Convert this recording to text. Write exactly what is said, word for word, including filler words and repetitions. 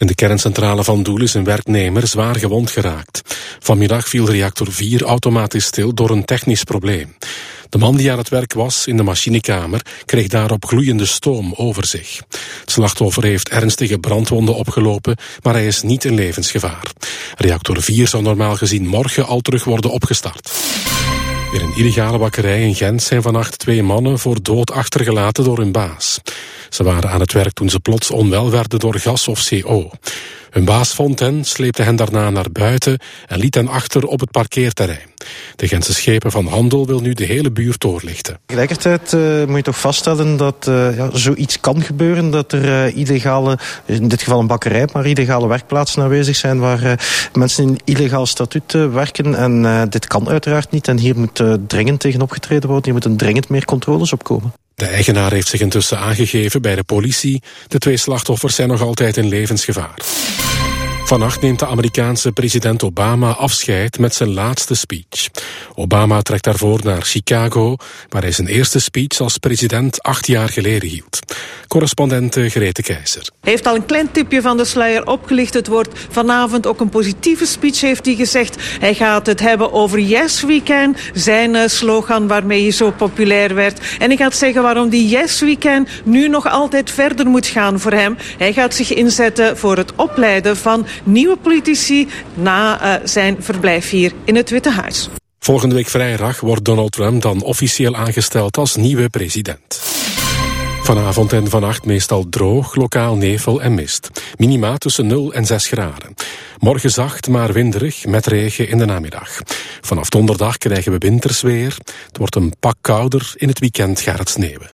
In de kerncentrale van Doel is een werknemer zwaar gewond geraakt. Vanmiddag viel reactor vier automatisch stil door een technisch probleem. De man die aan het werk was in de machinekamer kreeg daarop gloeiende stoom over zich. Het slachtoffer heeft ernstige brandwonden opgelopen, maar hij is niet in levensgevaar. Reactor vier zou normaal gezien morgen al terug worden opgestart. In een illegale bakkerij in Gent zijn vannacht twee mannen voor dood achtergelaten door hun baas. Ze waren aan het werk toen ze plots onwel werden door gas of C O. Hun baas vond hen, sleepte hen daarna naar buiten en liet hen achter op het parkeerterrein. De Gentse Schepen van Handel wil nu de hele buurt doorlichten. Tegelijkertijd uh, moet je toch vaststellen dat uh, ja, zoiets kan gebeuren, dat er uh, illegale, in dit geval een bakkerij, maar illegale werkplaatsen aanwezig zijn waar uh, mensen in illegaal statuut uh, werken. En uh, dit kan uiteraard niet en hier moet uh, dringend tegen opgetreden worden. Hier moeten dringend meer controles op komen. De eigenaar heeft zich intussen aangegeven bij de politie. De twee slachtoffers zijn nog altijd in levensgevaar. Vannacht neemt de Amerikaanse president Obama afscheid met zijn laatste speech. Obama trekt daarvoor naar Chicago, waar hij zijn eerste speech als president acht jaar geleden hield. Correspondente Grete Keizer. Hij heeft al een klein tipje van de sluier opgelicht. Het wordt vanavond ook een positieve speech, heeft hij gezegd. Hij gaat het hebben over Yes We Can, zijn slogan waarmee hij zo populair werd. En hij gaat zeggen waarom die Yes We Can nu nog altijd verder moet gaan voor hem. Hij gaat zich inzetten voor het opleiden van nieuwe politici na uh, zijn verblijf hier in het Witte Huis. Volgende week vrijdag wordt Donald Trump dan officieel aangesteld als nieuwe president. Vanavond en vannacht meestal droog, lokaal nevel en mist. Minima tussen nul en zes graden. Morgen zacht, maar winderig, met regen in de namiddag. Vanaf donderdag krijgen we wintersweer. Het wordt een pak kouder, in het weekend gaat het sneeuwen.